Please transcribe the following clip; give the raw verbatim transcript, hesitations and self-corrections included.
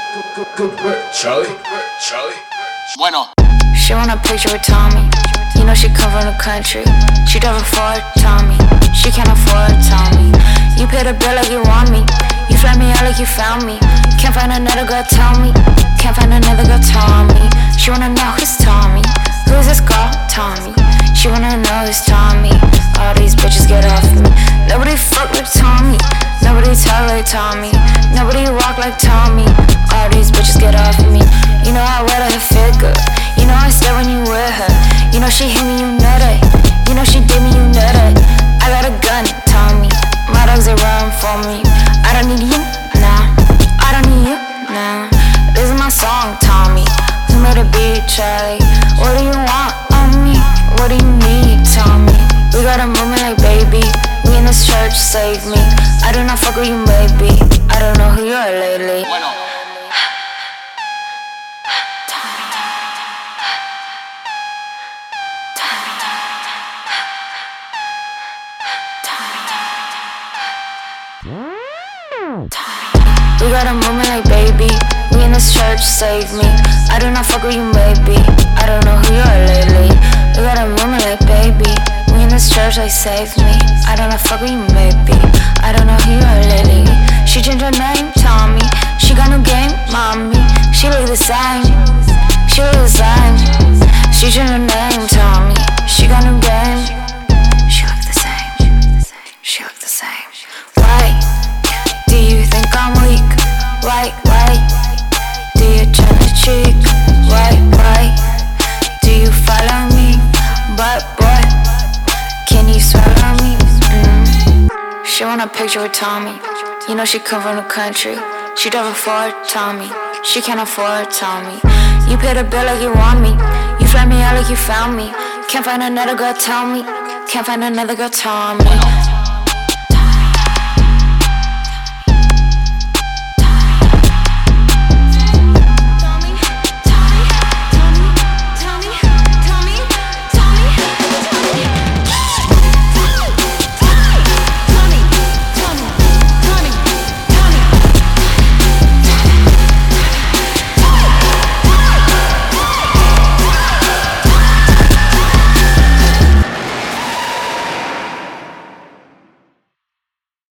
Good, good work, Charlie. Charlie. Bueno. She want a picture with Tommy. You know she come from the country. She drive a Ford Tommy. She can't afford Tommy. You pay the bill like you want me. You fly me out like you found me. Can't find another girl, tell me. Can't find another girl, Tommy. She wanna know who's Tommy. Who's this girl, Tommy? She wanna know who's Tommy. All these bitches get off me. Nobody fuck like Tommy. Nobody talk like Tommy. Nobody walk like Tommy. All these bitches get off me. You know I wear her fit good. You know I stare when you with her. You know she hit me, you know that. You know she did me, you know that. I got a gun, Tommy. My dogs they run for me. I don't need you, nah. I don't need you, nah. This is my song, Tommy. Who made a beat, Charlie? What do you want on me? What do you need, Tommy? We got a movement like baby. We in this church, save me. I do not fuck with you, baby. I don't know who you are lately. Bueno. We got a movement like baby. We in this church, save me. I do not fuck with you, baby. I don't know who you are lately. We got a movement like baby. We in this church, like save me. I don't know fuck with you, baby. I don't know who you are lately. She changed her name, Tommy. She got new game, mommy. She look the same. She look the same. She changed her name, Tommy. She got new game. She look the same. She look the same. Why do you think I'm weak? Why, why do you turn the cheek? Why, why do you follow me? But boy, can you swallow me? Mm. She want a picture with Tommy. You know she come from the country. She drive a Ford Tommy. She can't afford Tommy. You pay the bill like you want me. You fly me out like you found me. Can't find another girl, tell me. Can't find another girl, Tommy.